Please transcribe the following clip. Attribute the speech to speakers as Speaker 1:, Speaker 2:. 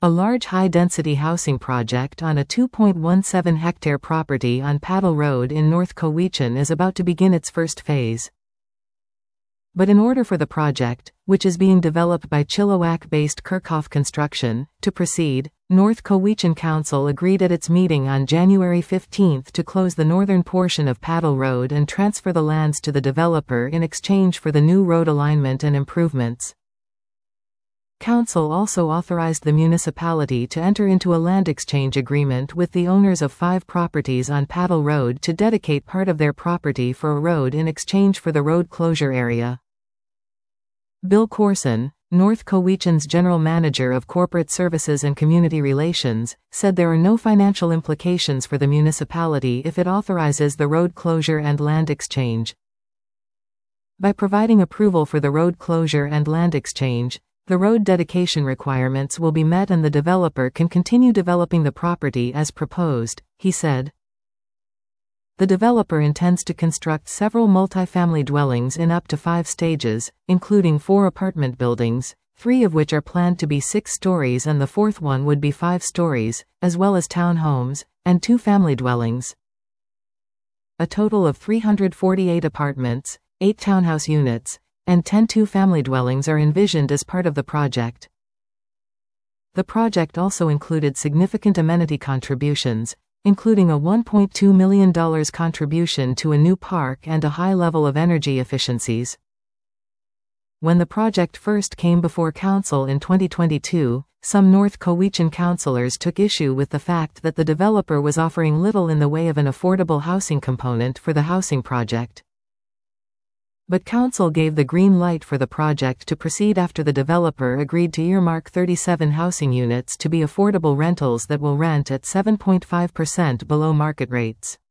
Speaker 1: A large high-density housing project on a 2.17-hectare property on Paddle Road in North Cowichan is about to begin its first phase. But in order for the project, which is being developed by Chilliwack-based Kirchhoff Construction, to proceed, North Cowichan Council agreed at its meeting on January 15 to close the northern portion of Paddle Road and transfer the lands to the developer in exchange for the new road alignment and improvements. Council also authorized the municipality to enter into a land exchange agreement with the owners of 5 properties on Paddle Road to dedicate part of their property for a road in exchange for the road closure area. Bill Corson, North Cowichan's General Manager of Corporate Services and Community Relations, said there are no financial implications for the municipality if it authorizes the road closure and land exchange. By providing approval for the road closure and land exchange, the road dedication requirements will be met and the developer can continue developing the property as proposed, he said. The developer intends to construct several multifamily dwellings in up to 5 stages, including 4 apartment buildings, 3 of which are planned to be 6 stories and the 4th one would be 5 stories, as well as townhomes, and 2 family dwellings. A total of 348 apartments, 8 townhouse units, and 10 two-family dwellings are envisioned as part of the project. The project also included significant amenity contributions, including a $1.2 million contribution to a new park and a high level of energy efficiencies. When the project first came before Council in 2022, some North Cowichan councillors took issue with the fact that the developer was offering little in the way of an affordable housing component for the housing project. But Council gave the green light for the project to proceed after the developer agreed to earmark 37 housing units to be affordable rentals that will rent at 7.5% below market rates.